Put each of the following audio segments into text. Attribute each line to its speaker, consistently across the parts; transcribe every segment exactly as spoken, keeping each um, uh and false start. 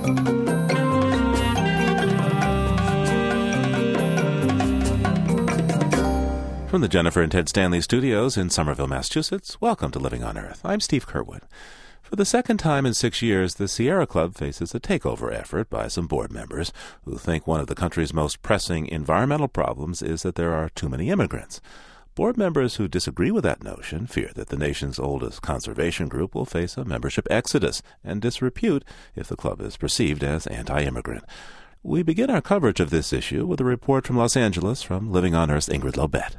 Speaker 1: From the Jennifer and Ted Stanley studios in Somerville, Massachusetts, welcome to Living on Earth. I'm Steve Curwood. For the second time in six years, the Sierra Club faces a takeover effort by some board members who think one of the country's most pressing environmental problems is that there are too many immigrants. Board members who disagree with that notion fear that the nation's oldest conservation group will face a membership exodus and disrepute if the club is perceived as anti-immigrant. We begin our coverage of this issue with a report from Los Angeles from Living on Earth's Ingrid Lobet.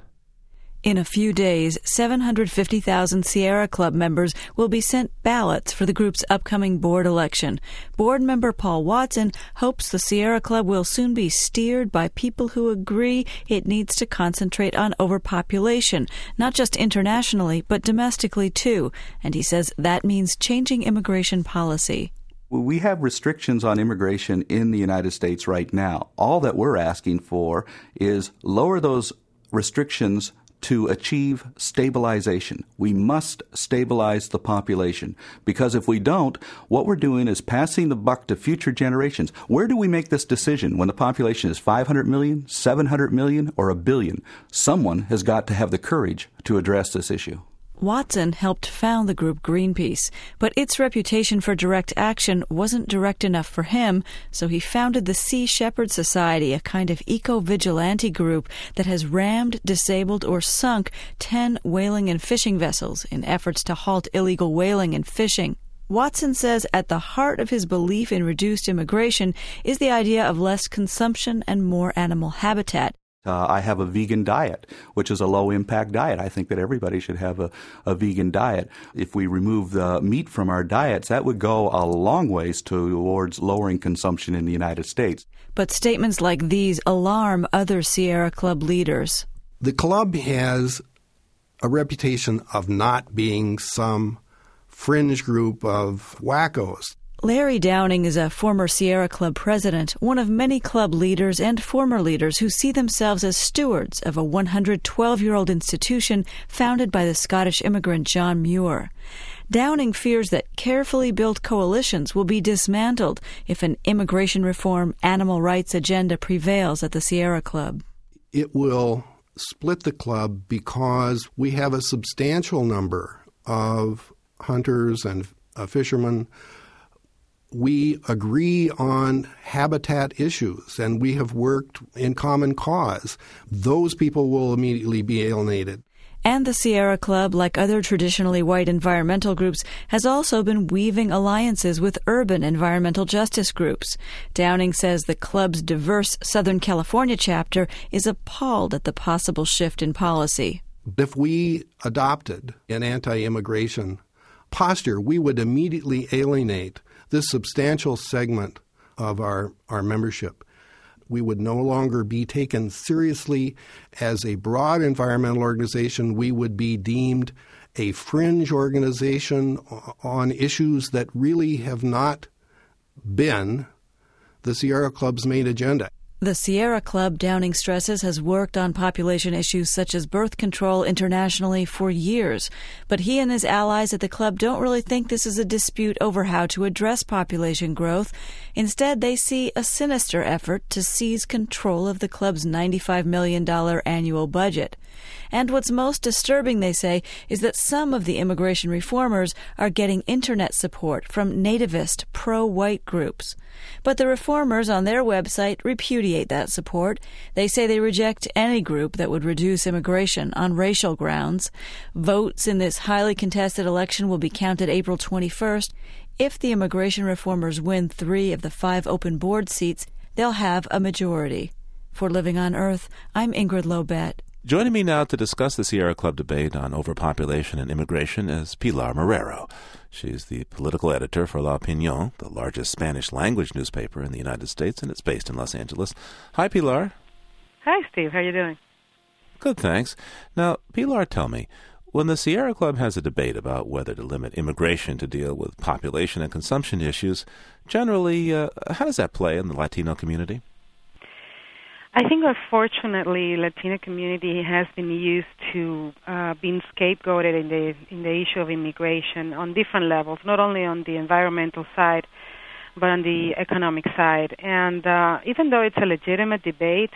Speaker 2: In a few days, seven hundred fifty thousand Sierra Club members will be sent ballots for the group's upcoming board election. Board member Paul Watson hopes the Sierra Club will soon be steered by people who agree it needs to concentrate on overpopulation, not just internationally, but domestically too. And he says that means changing immigration policy.
Speaker 3: We have restrictions on immigration in the United States right now. All that we're asking for is lower those restrictions to achieve stabilization. We must stabilize the population, because if we don't, what we're doing is passing the buck to future generations. Where do we make this decision when the population is five hundred million, seven hundred million, or a billion? Someone has got to have the courage to address this issue.
Speaker 2: Watson helped found the group Greenpeace, but its reputation for direct action wasn't direct enough for him, so he founded the Sea Shepherd Society, a kind of eco-vigilante group that has rammed, disabled, or sunk ten whaling and fishing vessels in efforts to halt illegal whaling and fishing. Watson says at the heart of his belief in reduced immigration is the idea of less consumption and more animal habitat.
Speaker 3: Uh, I have a vegan diet, which is a low-impact diet. I think that everybody should have a, a vegan diet. If we remove the meat from our diets, that would go a long ways towards lowering consumption in the United States.
Speaker 2: But statements like these alarm other Sierra Club leaders.
Speaker 4: The club has a reputation of not being some fringe group of wackos.
Speaker 2: Larry Downing is a former Sierra Club president, one of many club leaders and former leaders who see themselves as stewards of a one hundred twelve-year-old institution founded by the Scottish immigrant John Muir. Downing fears that carefully built coalitions will be dismantled if an immigration reform, animal rights agenda prevails at the Sierra Club.
Speaker 4: It will split the club because we have a substantial number of hunters and uh, fishermen. We agree on habitat issues, and we have worked in common cause. Those people will immediately be alienated.
Speaker 2: And the Sierra Club, like other traditionally white environmental groups, has also been weaving alliances with urban environmental justice groups. Downing says the club's diverse Southern California chapter is appalled at the possible shift in policy.
Speaker 4: If we adopted an anti-immigration posture, we would immediately alienate this substantial segment of our, our membership. We would no longer be taken seriously as a broad environmental organization. We would be deemed a fringe organization on issues that really have not been the Sierra Club's main agenda.
Speaker 2: The Sierra Club, Downing stresses, has worked on population issues such as birth control internationally for years. But he and his allies at the club don't really think this is a dispute over how to address population growth. Instead, they see a sinister effort to seize control of the club's ninety-five million dollars annual budget. And what's most disturbing, they say, is that some of the immigration reformers are getting internet support from nativist, pro-white groups. But the reformers on their website repudiate that support. They say they reject any group that would reduce immigration on racial grounds. Votes in this highly contested election will be counted April twenty-first. If the immigration reformers win three of the five open board seats, they'll have a majority. For Living on Earth, I'm Ingrid Lobet.
Speaker 1: Joining me now to discuss the Sierra Club debate on overpopulation and immigration is Pilar Marrero. She's the political editor for La Opinión, the largest Spanish-language newspaper in the United States, and it's based in Los Angeles. Hi, Pilar.
Speaker 5: Hi, Steve. How are you doing?
Speaker 1: Good, thanks. Now, Pilar, tell me, when the Sierra Club has a debate about whether to limit immigration to deal with population and consumption issues, generally, uh, how does that play in the Latino community?
Speaker 5: I think, unfortunately, Latino community has been used to uh, being scapegoated in the in the issue of immigration on different levels, not only on the environmental side, but on the economic side. And uh, even though it's a legitimate debate,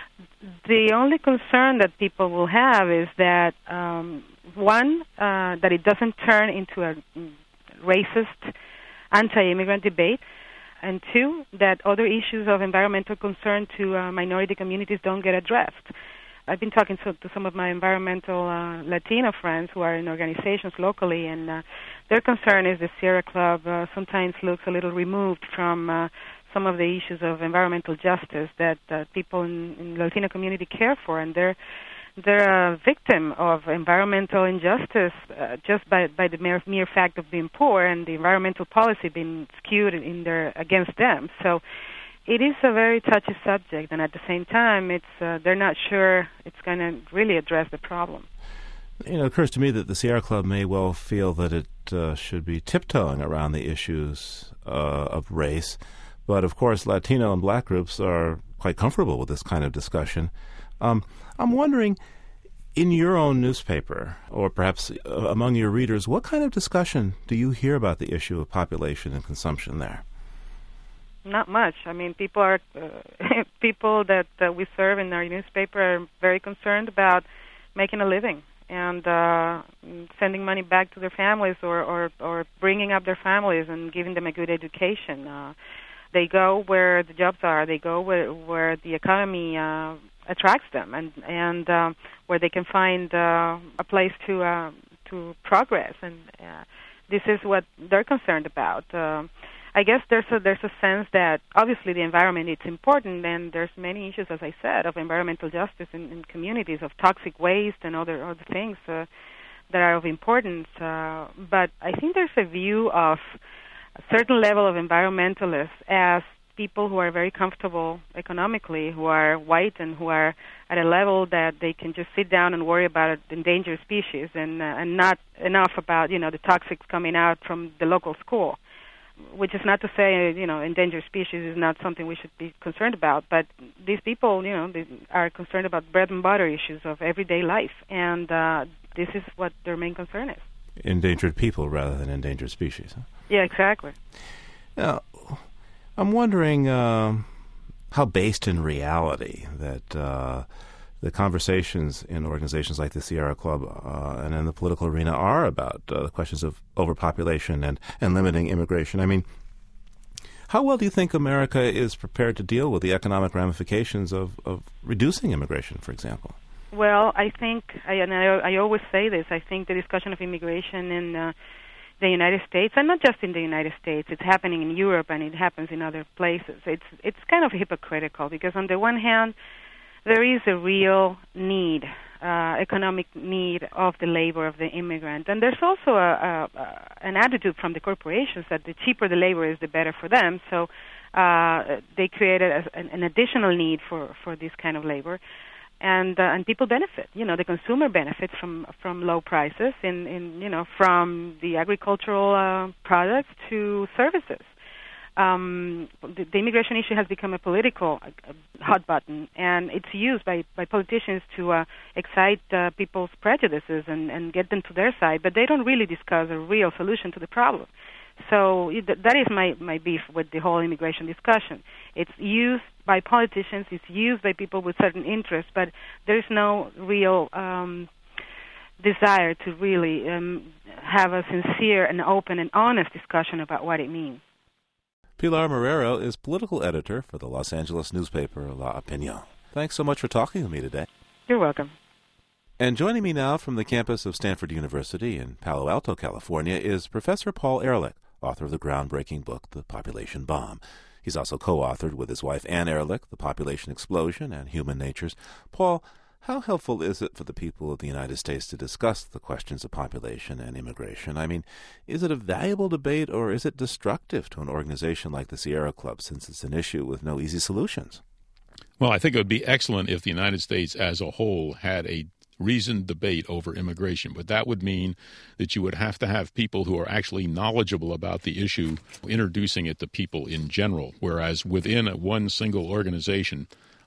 Speaker 5: the only concern that people will have is that, um, one, uh, that it doesn't turn into a racist, anti-immigrant debate, and two, that other issues of environmental concern to uh, minority communities don't get addressed. I've been talking to, to some of my environmental uh, Latino friends who are in organizations locally, and uh, their concern is the Sierra Club uh, sometimes looks a little removed from uh, some of the issues of environmental justice that uh, people in, in the Latino community care for, and they're they're a victim of environmental injustice uh, just by by the mere, mere fact of being poor and the environmental policy being skewed in their against them. So it is a very touchy subject, and at the same time, it's uh, they're not sure it's going to really address the problem.
Speaker 1: You know, it occurs to me that the Sierra Club may well feel that it uh, should be tiptoeing around the issues uh, of race, but of course, Latino and Black groups are quite comfortable with this kind of discussion. Um, I'm wondering, in your own newspaper, or perhaps uh, among your readers, what kind of discussion do you hear about the issue of population and consumption there?
Speaker 5: Not much. I mean, people are uh, people that uh, we serve in our newspaper are very concerned about making a living and uh, sending money back to their families, or, or, or bringing up their families and giving them a good education. Uh, they go where the jobs are. They go where, where the economy uh, attracts them, and and um, where they can find uh, a place to uh, to progress. And uh, this is what they're concerned about. Uh, I guess there's a there's a sense that obviously the environment is important, and there's many issues, as I said, of environmental justice in, in communities, of toxic waste and other other things uh, that are of importance. Uh, but I think there's a view of a certain level of environmentalists as people who are very comfortable economically, who are white and who are at a level that they can just sit down and worry about endangered species, and uh, and not enough about, you know, the toxics coming out from the local school. Which is not to say, you know, endangered species is not something we should be concerned about, but these people, you know, they are concerned about bread and butter issues of everyday life, and uh, this is what their main concern is.
Speaker 1: Endangered people rather than endangered species. Huh?
Speaker 5: Yeah, exactly.
Speaker 1: Now, I'm wondering uh, how based in reality that uh, the conversations in organizations like the Sierra Club uh, and in the political arena are about uh, the questions of overpopulation and, and limiting immigration. I mean, how well do you think America is prepared to deal with the economic ramifications of, of reducing immigration, for example?
Speaker 5: Well, I think, I, and I, I always say this, I think the discussion of immigration in uh, the United States, and not just in the United States, it's happening in Europe and it happens in other places. It's it's kind of hypocritical because on the one hand, there is a real need, uh, economic need of the labor of the immigrant. And there's also a, a, a, an attitude from the corporations that the cheaper the labor is, the better for them. So uh, they created a, an, an additional need for, for this kind of labor. And uh, and people benefit. You know, the consumer benefits from from low prices in, in you know, from the agricultural uh, products to services. Um, the, the immigration issue has become a political uh, hot button, and it's used by, by politicians to uh, excite uh, people's prejudices and, and get them to their side, but they don't really discuss a real solution to the problem. So it, that is my, my beef with the whole immigration discussion. It's used by politicians, it's used by people with certain interests, but there's no real um, desire to really um, have a sincere and open and honest discussion about what it means.
Speaker 1: Pilar Marrero is political editor for the Los Angeles newspaper La Opinión. Thanks so much for talking with me today.
Speaker 5: You're welcome.
Speaker 1: And joining me now from the campus of Stanford University in Palo Alto, California, is Professor Paul Ehrlich, author of the groundbreaking book, The Population Bomb. He's also co-authored with his wife Ann Ehrlich, The Population Explosion and Human Natures. Paul, how helpful is it for the people of the United States to discuss the questions of population and immigration? I mean, is it a valuable debate, or is it destructive to an organization like the Sierra Club, since it's an issue with no easy solutions?
Speaker 6: Well, I think it would be excellent if the United States as a whole had a reasoned debate over immigration, but that would mean that you would have to have people who are actually knowledgeable about the issue introducing it to people in general, whereas within a one single organization,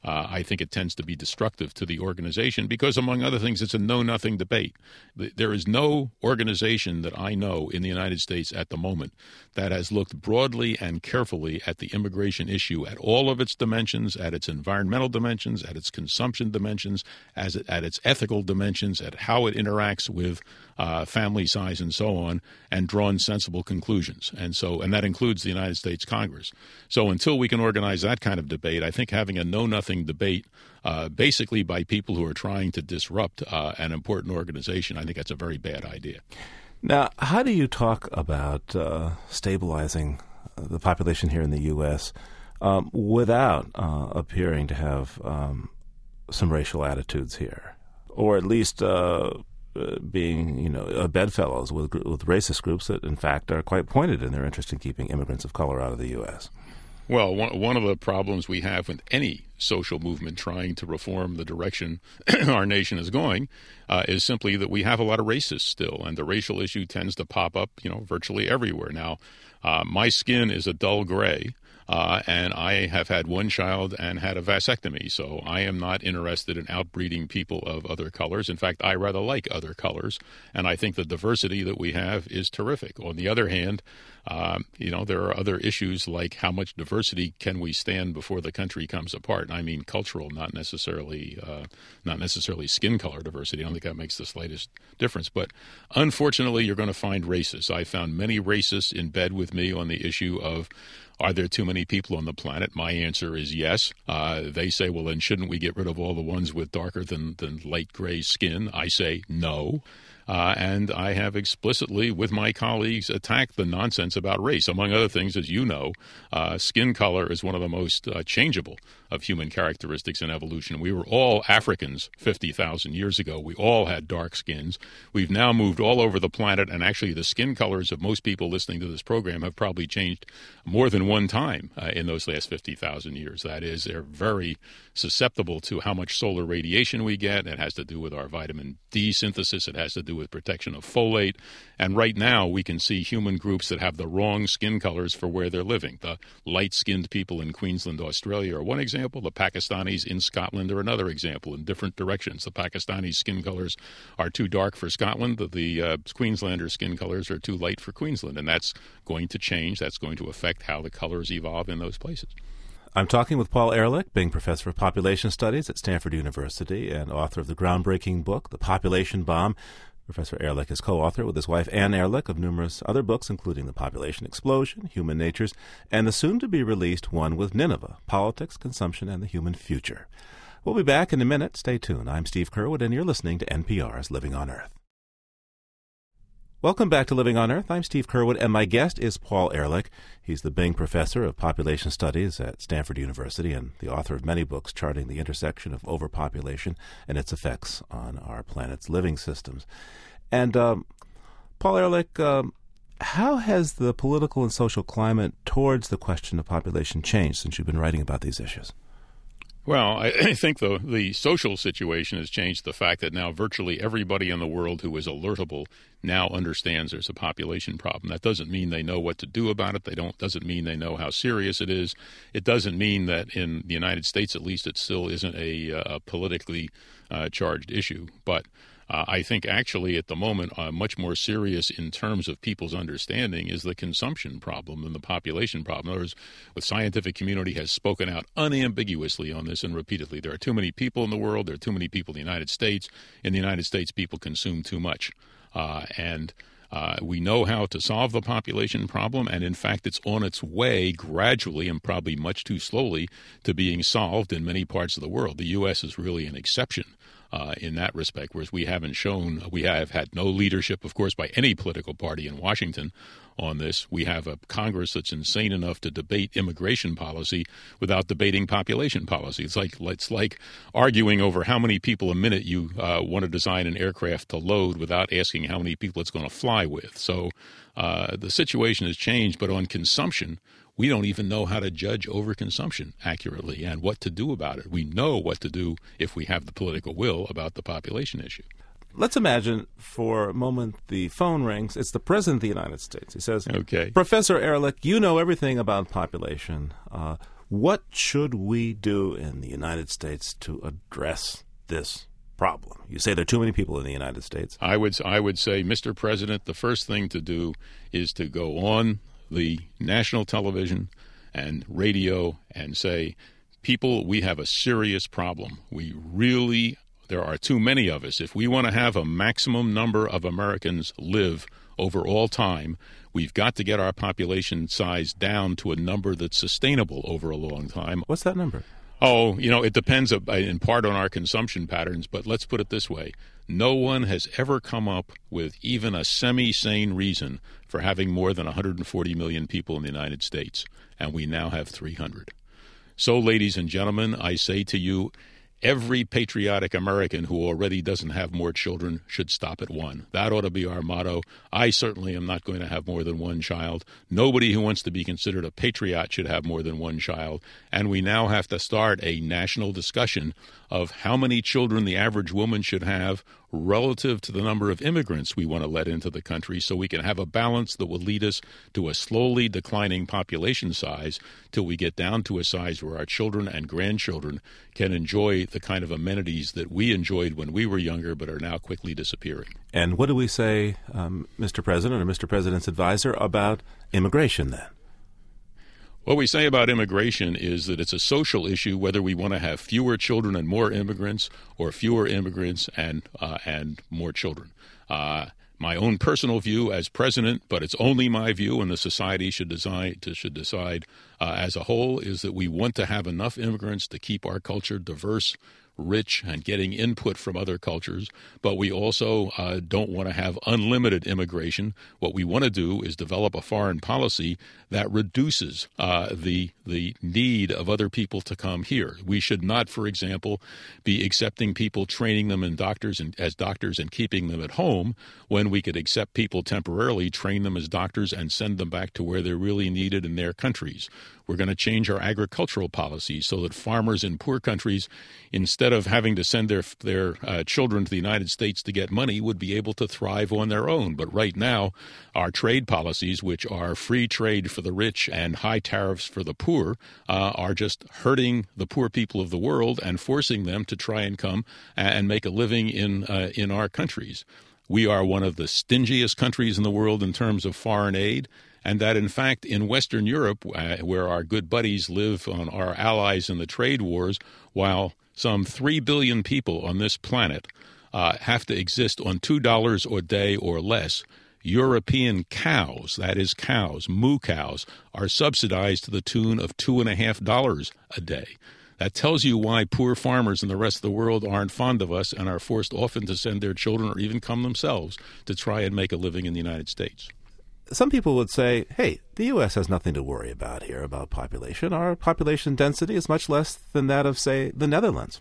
Speaker 6: uh, I think it tends to be destructive to the organization because, among other things, it's a know-nothing debate. There is no organization that I know in the United States at the moment that has looked broadly and carefully at the immigration issue at all of its dimensions, at its environmental dimensions, at its consumption dimensions, as it, at its ethical dimensions, at how it interacts with uh, family size and so on, and drawn sensible conclusions. And so, and that includes the United States Congress. So until we can organize that kind of debate, I think having a know-nothing debate uh, basically by people who are trying to disrupt uh, an important organization, I think that's a very bad idea.
Speaker 1: Now, how do you talk about uh, stabilizing the population here in the U S um, without uh, appearing to have um, some racial attitudes here, or at least uh, uh, being, you know, uh, bedfellows with with racist groups that, in fact, are quite pointed in their interest in keeping immigrants of color out of the U S?
Speaker 6: Well, one, one of the problems we have with any social movement trying to reform the direction our nation is going uh, is simply that we have a lot of racists still, and the racial issue tends to pop up, you know, virtually everywhere. Now, uh, my skin is a dull gray, uh, and I have had one child and had a vasectomy, so I am not interested in outbreeding people of other colors. In fact, I rather like other colors, and I think the diversity that we have is terrific. On the other hand, Um, you know, there are other issues like how much diversity can we stand before the country comes apart. I mean, cultural, not necessarily, uh, not necessarily skin color diversity. I don't think that makes the slightest difference. But unfortunately, you're going to find racists. I found many racists in bed with me on the issue of, are there too many people on the planet? My answer is yes. Uh, they say, well, then shouldn't we get rid of all the ones with darker than, than light gray skin? I say no. Uh, and I have explicitly, with my colleagues, attacked the nonsense about race. Among other things, as you know, uh, skin color is one of the most uh, changeable of human characteristics in evolution. We were all Africans fifty thousand years ago. We all had dark skins. We've now moved all over the planet, and actually the skin colors of most people listening to this program have probably changed more than one time uh, in those last fifty thousand years. That is, they're very susceptible to how much solar radiation we get. It has to do with our vitamin D synthesis. It has to do with protection of folate. And right now we can see human groups that have the wrong skin colors for where they're living. The light-skinned people in Queensland, Australia are one example. The Pakistanis in Scotland are another example in different directions. The Pakistani skin colors are too dark for Scotland. The, the uh, Queenslander skin colors are too light for Queensland. And that's going to change. That's going to affect how the colors evolve in those places.
Speaker 1: I'm talking with Paul Ehrlich, Bing Professor of Population Studies at Stanford University and author of the groundbreaking book, The Population Bomb. Professor Ehrlich is co-author with his wife Ann Ehrlich of numerous other books, including The Population Explosion, Human Natures, and the soon-to-be-released one with Nineveh, Politics, Consumption, and the Human Future. We'll be back in a minute. Stay tuned. I'm Steve Curwood, and you're listening to N P R's Living on Earth. Welcome back to Living on Earth. I'm Steve Curwood, and my guest is Paul Ehrlich. He's the Bing Professor of Population Studies at Stanford University and the author of many books charting the intersection of overpopulation and its effects on our planet's living systems. And um, Paul Ehrlich, um, how has the political and social climate towards the question of population changed since you've been writing about these issues?
Speaker 6: Well, I, I think the, the social situation has changed the fact that now virtually everybody in the world who is alertable now understands there's a population problem. That doesn't mean they know what to do about it. They don't. Doesn't mean they know how serious it is. It doesn't mean that in the United States, at least, it still isn't a, a politically uh, charged issue. But Uh, I think actually at the moment uh, much more serious in terms of people's understanding is the consumption problem than the population problem. In other words, the scientific community has spoken out unambiguously on this and repeatedly. There are too many people in the world. There are too many people in the United States. In the United States, people consume too much. Uh, and uh, we know how to solve the population problem, and in fact, it's on its way gradually and probably much too slowly to being solved in many parts of the world. The U S is really an exception Uh, in that respect, whereas we haven't shown, we have had no leadership, of course, by any political party in Washington on this. We have a Congress that's insane enough to debate immigration policy without debating population policy. It's like it's like arguing over how many people a minute you uh, want to design an aircraft to load without asking how many people it's going to fly with. So uh, the situation has changed, but on consumption, we don't even know how to judge overconsumption accurately and what to do about it. We know what to do if we have the political will about the population issue.
Speaker 1: Let's imagine for a moment the phone rings. It's the President of the United States. He says,
Speaker 6: okay.
Speaker 1: Professor Ehrlich, you know everything about population. Uh, What should we do in the United States to address this problem? You say there are too many people in the United States.
Speaker 6: I would I would say, Mister President, the first thing to do is to go on the national television and radio and say, people, we have a serious problem. We really, there are too many of us. If we want to have a maximum number of Americans live over all time, we've got to get our population size down to a number that's sustainable over a long time.
Speaker 1: What's that number?
Speaker 6: Oh, you know, it depends in part on our consumption patterns, but let's put it this way. No one has ever come up with even a semi-sane reason for having more than one hundred forty million people in the United States, and we now have three hundred. So, ladies and gentlemen, I say to you, every patriotic American who already doesn't have more children should stop at one. That ought to be our motto. I certainly am not going to have more than one child. Nobody who wants to be considered a patriot should have more than one child. And we now have to start a national discussion of how many children the average woman should have relative to the number of immigrants we want to let into the country, so we can have a balance that will lead us to a slowly declining population size till we get down to a size where our children and grandchildren can enjoy the kind of amenities that we enjoyed when we were younger but are now quickly disappearing.
Speaker 1: And what do we say, um, Mister President or Mister President's advisor, about immigration then?
Speaker 6: What we say about immigration is that it's a social issue, whether we want to have fewer children and more immigrants or fewer immigrants and uh, and more children. Uh, my own personal view as president, but it's only my view, and the society should decide, to, should decide uh, as a whole, is that we want to have enough immigrants to keep our culture diverse, rich, and getting input from other cultures, but we also uh, don't want to have unlimited immigration. What we want to do is develop a foreign policy that reduces uh, the the need of other people to come here. We should not, for example, be accepting people, training them in doctors and as doctors and keeping them at home, when we could accept people temporarily, train them as doctors, and send them back to where they're really needed in their countries. We're going to change our agricultural policies so that farmers in poor countries, instead of having to send their their uh, children to the United States to get money, would be able to thrive on their own. But right now, our trade policies, which are free trade for the rich and high tariffs for the poor, uh, are just hurting the poor people of the world and forcing them to try and come and make a living in uh, in our countries. We are one of the stingiest countries in the world in terms of foreign aid. And that, in fact, in Western Europe, uh, where our good buddies live on our allies in the trade wars, while some three billion people on this planet uh, have to exist on two dollars a day or less, European cows, that is cows, moo cows, are subsidized to the tune of two point five dollars a day. That tells you why poor farmers in the rest of the world aren't fond of us and are forced often to send their children or even come themselves to try and make a living in the United States.
Speaker 1: Some people would say, hey, the U S has nothing to worry about here about population. Our population density is much less than that of, say, the Netherlands.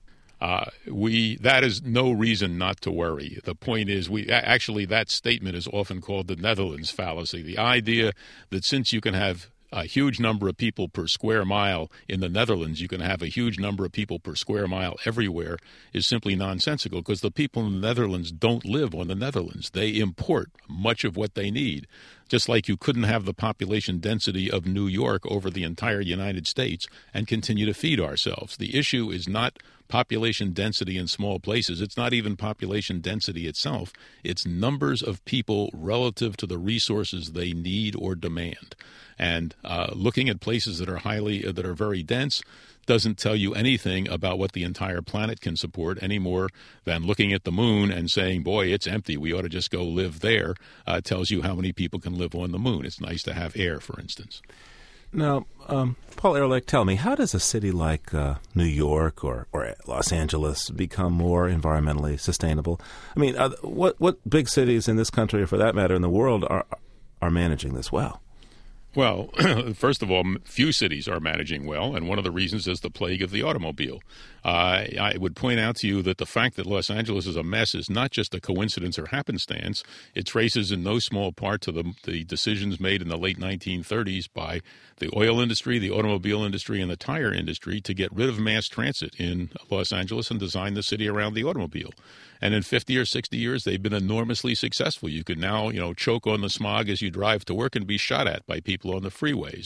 Speaker 6: Uh, we that is no reason not to worry. The point is, we actually, that statement is often called the Netherlands fallacy. The idea that since you can have a huge number of people per square mile in the Netherlands, you can have a huge number of people per square mile everywhere, is simply nonsensical, because the people in the Netherlands don't live on the Netherlands. They import much of what they need. Just like you couldn't have the population density of New York over the entire United States and continue to feed ourselves. The issue is not population density in small places. It's not even population density itself. It's numbers of people relative to the resources they need or demand. And uh, looking at places that are highly, uh, that are very dense, doesn't tell you anything about what the entire planet can support any more than looking at the moon and saying, boy, it's empty, we ought to just go live there. Uh, tells you how many people can live on the moon. It's nice to have air, for instance.
Speaker 1: Now, um, Paul Ehrlich, tell me, how does a city like uh, New York or, or Los Angeles become more environmentally sustainable? I mean, uh, what what big cities in this country, or for that matter in the world, are are managing this well?
Speaker 6: Well, first of all, few cities are managing well, and one of the reasons is the plague of the automobile. Uh, I would point out to you that the fact that Los Angeles is a mess is not just a coincidence or happenstance. It traces in no small part to the, the decisions made in the late nineteen thirties by the oil industry, the automobile industry, and the tire industry to get rid of mass transit in Los Angeles and design the city around the automobile. And in fifty or sixty years, they've been enormously successful. You can now, you know, choke on the smog as you drive to work and be shot at by people on the freeways.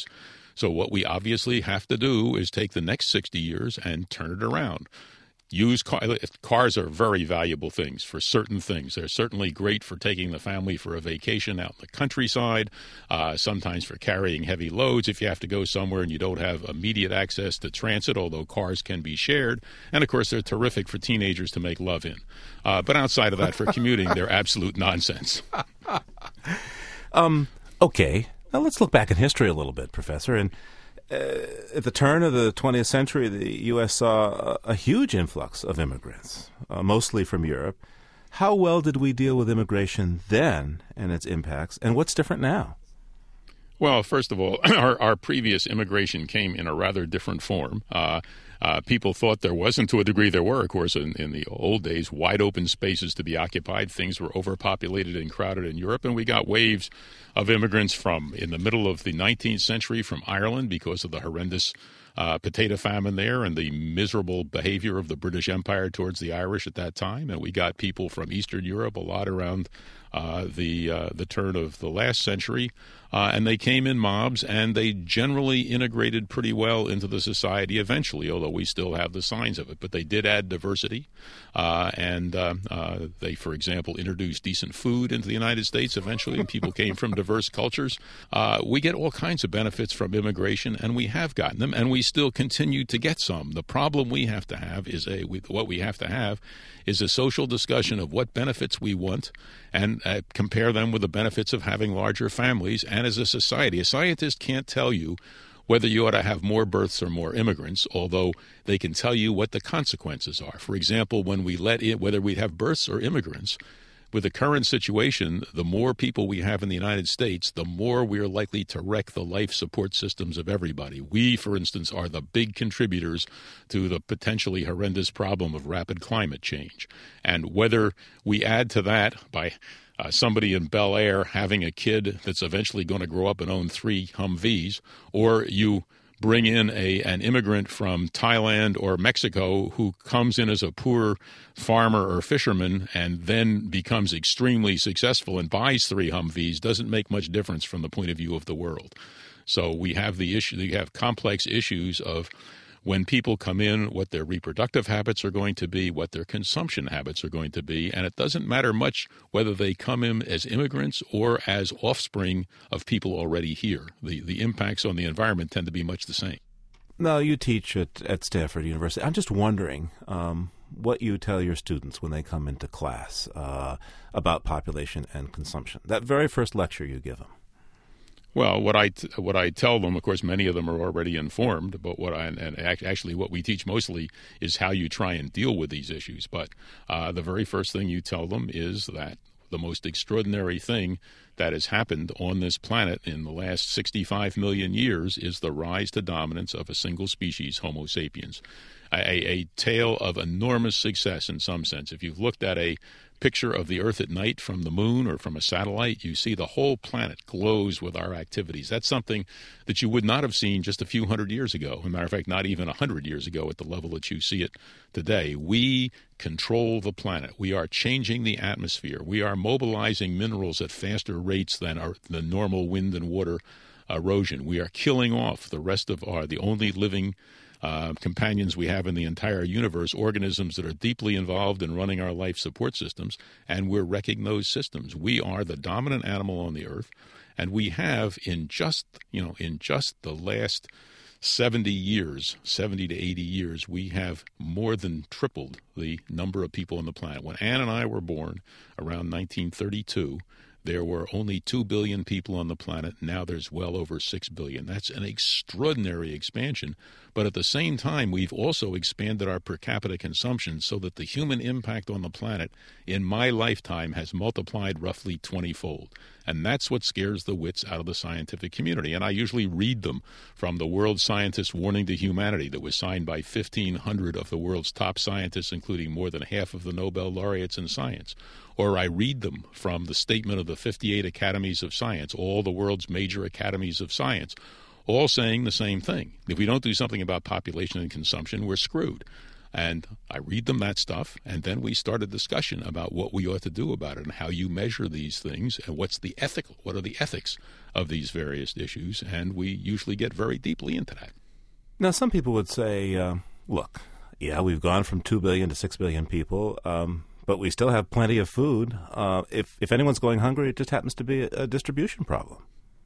Speaker 6: So what we obviously have to do is take the next sixty years and turn it around. Used car, cars are very valuable things for certain things. They're certainly great for taking the family for a vacation out in the countryside, uh, sometimes for carrying heavy loads if you have to go somewhere and you don't have immediate access to transit, although cars can be shared. And, of course, they're terrific for teenagers to make love in. Uh, but outside of that, for commuting, they're absolute nonsense.
Speaker 1: um, okay. Now let's look back in history a little bit, Professor. And Uh, at the turn of the twentieth century, the U S saw a, a huge influx of immigrants, uh, mostly from Europe. How well did we deal with immigration then and its impacts, and what's different now?
Speaker 6: Well, first of all, our, our previous immigration came in a rather different form. Uh, uh, people thought there wasn't, to a degree there were, of course, in, in the old days, wide open spaces to be occupied. Things were overpopulated and crowded in Europe, and we got waves of immigrants from, in the middle of the nineteenth century, from Ireland because of the horrendous uh, potato famine there and the miserable behavior of the British Empire towards the Irish at that time. And we got people from Eastern Europe a lot around uh, the uh, the turn of the last century. Uh, and they came in mobs, and they generally integrated pretty well into the society eventually, although we still have the signs of it. But they did add diversity, uh, and uh, uh, they, for example, introduced decent food into the United States eventually, and people came from diverse cultures. Uh, we get all kinds of benefits from immigration, and we have gotten them, and we still continue to get some. The problem we have to have is a we, what we have to have is a social discussion of what benefits we want, and uh, compare them with the benefits of having larger families. And as a society, a scientist can't tell you whether you ought to have more births or more immigrants, although they can tell you what the consequences are. For example, when we let in, whether we have births or immigrants, with the current situation, the more people we have in the United States, the more we are likely to wreck the life support systems of everybody. We, for instance, are the big contributors to the potentially horrendous problem of rapid climate change. And whether we add to that by uh, somebody in Bel Air having a kid that's eventually going to grow up and own three Humvees, or you bring in a an immigrant from Thailand or Mexico who comes in as a poor farmer or fisherman and then becomes extremely successful and buys three Humvees, doesn't make much difference from the point of view of the world. So we have the issue, we have complex issues of when people come in, what their reproductive habits are going to be, what their consumption habits are going to be, and it doesn't matter much whether they come in as immigrants or as offspring of people already here. The the impacts on the environment tend to be much the same.
Speaker 1: Now, you teach at, at Stanford University. I'm just wondering um, what you tell your students when they come into class uh, about population and consumption. That very first lecture you give them.
Speaker 6: Well, what I, t- what I tell them, of course, many of them are already informed, but what I, and actually what we teach mostly is how you try and deal with these issues. But uh, the very first thing you tell them is that the most extraordinary thing that has happened on this planet in the last sixty-five million years is the rise to dominance of a single species, Homo sapiens. A, a tale of enormous success in some sense. If you've looked at a picture of the Earth at night from the moon or from a satellite, you see the whole planet glows with our activities. That's something that you would not have seen just a few hundred years ago. As a matter of fact, not even a hundred years ago at the level that you see it today. We control the planet. We are changing the atmosphere. We are mobilizing minerals at faster rates than our, the normal wind and water erosion. We are killing off the rest of our, the only living Uh, companions we have in the entire universe, organisms that are deeply involved in running our life support systems, and we're wrecking those systems. We are the dominant animal on the earth, and we have in just, you know, in just the last seventy years, seventy to eighty years, we have more than tripled the number of people on the planet. When Ann and I were born around nineteen thirty-two, there were only two billion people on the planet. Now there's well over six billion. That's an extraordinary expansion. But at the same time, we've also expanded our per capita consumption so that the human impact on the planet in my lifetime has multiplied roughly twenty-fold. And that's what scares the wits out of the scientific community. And I usually read them from the World Scientist Warning to Humanity that was signed by fifteen hundred of the world's top scientists, including more than half of the Nobel laureates in science. Or I read them from the statement of the fifty-eight academies of science, all the world's major academies of science, all saying the same thing. If we don't do something about population and consumption, we're screwed. And I read them that stuff, and then we start a discussion about what we ought to do about it and how you measure these things and what's the ethical, what are the ethics of these various issues, and we usually get very deeply into that.
Speaker 1: Now, some people would say, uh, look, yeah, we've gone from two billion to six billion people, um, but we still have plenty of food. Uh, if, if anyone's going hungry, it just happens to be a, a distribution problem.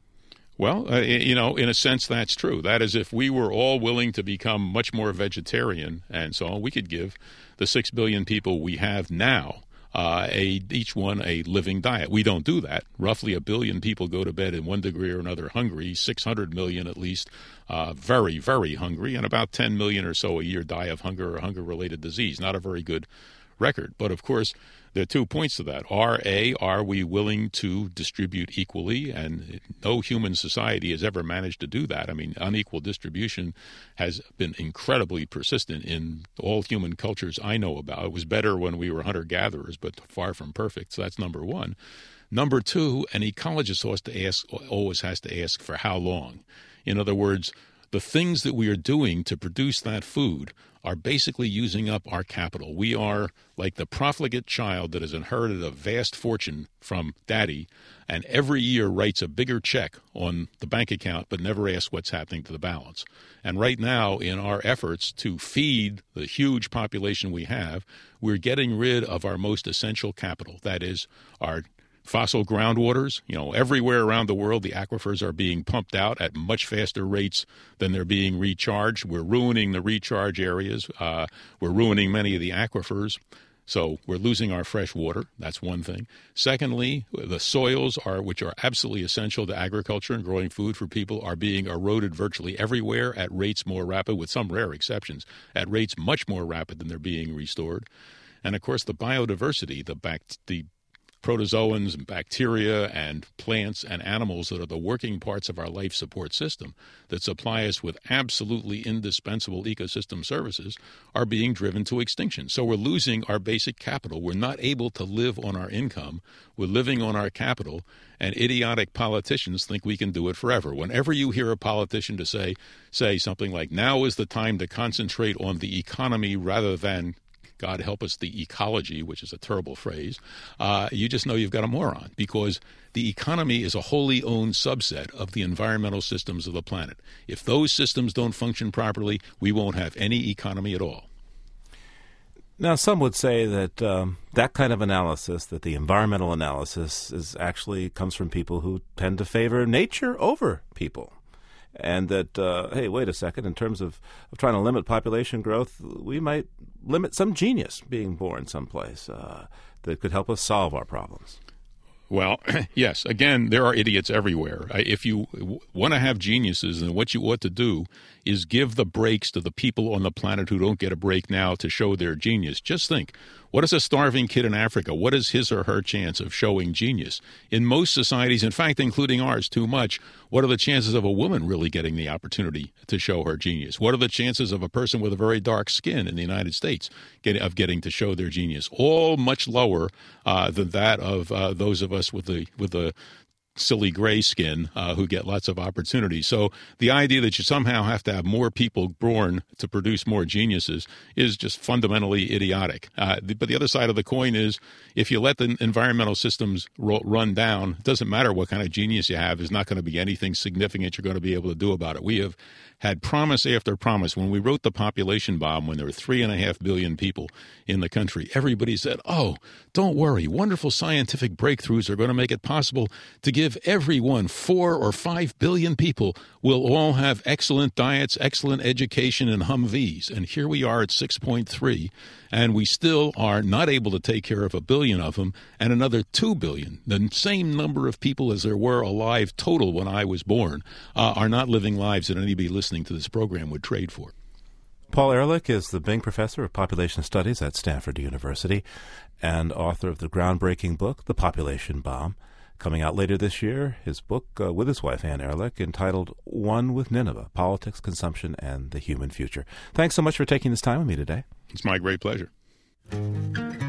Speaker 6: Well, uh, you know, in a sense, that's true. That is, if we were all willing to become much more vegetarian and so on, we could give the six billion people we have now uh, a each one a living diet. We don't do that. Roughly a billion people go to bed in one degree or another hungry, six hundred million at least uh, very, very hungry, and about ten million or so a year die of hunger or hunger-related disease. Not a very good record. But, of course, there are two points to that. Are, A, are we willing to distribute equally? And no human society has ever managed to do that. I mean, unequal distribution has been incredibly persistent in all human cultures I know about. It was better when we were hunter-gatherers, but far from perfect. So that's number one. Number two, an ecologist has to ask, always has to ask for how long. In other words, the things that we are doing to produce that food are basically using up our capital. We are like the profligate child that has inherited a vast fortune from daddy and every year writes a bigger check on the bank account but never asks what's happening to the balance. And right now, in our efforts to feed the huge population we have, we're getting rid of our most essential capital. That is, our fossil groundwaters. You know, everywhere around the world, the aquifers are being pumped out at much faster rates than they're being recharged. We're ruining the recharge areas. Uh, we're ruining many of the aquifers. So we're losing our fresh water. That's one thing. Secondly, the soils, are, which are absolutely essential to agriculture and growing food for people, are being eroded virtually everywhere at rates more rapid, with some rare exceptions, at rates much more rapid than they're being restored. And, of course, the biodiversity, the, bact- the protozoans and bacteria and plants and animals that are the working parts of our life support system that supply us with absolutely indispensable ecosystem services are being driven to extinction. So we're losing our basic capital. We're not able to live on our income. We're living on our capital, and idiotic politicians think we can do it forever. Whenever you hear a politician to say, say something like, now is the time to concentrate on the economy rather than, God help us, the ecology, which is a terrible phrase, uh, you just know you've got a moron, because the economy is a wholly owned subset of the environmental systems of the planet. If those systems don't function properly, we won't have any economy at all.
Speaker 1: Now, some would say that um, that kind of analysis, that the environmental analysis, is actually comes from people who tend to favor nature over people. And that, uh, hey, wait a second, in terms of, of trying to limit population growth, we might limit some genius being born someplace uh, that could help us solve our problems.
Speaker 6: Well, yes, again, there are idiots everywhere. If you w- want to have geniuses, then what you ought to do is give the breaks to the people on the planet who don't get a break now to show their genius. Just think, what is a starving kid in Africa? What is his or her chance of showing genius? In most societies, in fact, including ours too much, what are the chances of a woman really getting the opportunity to show her genius? What are the chances of a person with a very dark skin in the United States get, of getting to show their genius? All much lower uh, than that of uh, those of us with the with the silly gray skin uh, who get lots of opportunities. So the idea that you somehow have to have more people born to produce more geniuses is just fundamentally idiotic. Uh, the, but the other side of the coin is, if you let the environmental systems ro- run down, it doesn't matter what kind of genius you have. There's not going to be anything significant you're going to be able to do about it. We have had promise after promise. When we wrote the population bomb, when there were three and a half billion people in the country, everybody said, oh, don't worry, wonderful scientific breakthroughs are going to make it possible to give everyone, four or five billion people, will all have excellent diets, excellent education, and Humvees. And here we are at six point three, and we still are not able to take care of a billion of them, and another two billion, the same number of people as there were alive total when I was born, uh, are not living lives that anybody listening to this program would trade for.
Speaker 1: Paul Ehrlich is the Bing Professor of Population Studies at Stanford University and author of the groundbreaking book, The Population Bomb. Coming out later this year, his book uh, with his wife, Ann Ehrlich, entitled One with Nineveh, Politics, Consumption, and the Human Future. Thanks so much for taking this time with me today.
Speaker 6: It's my great pleasure.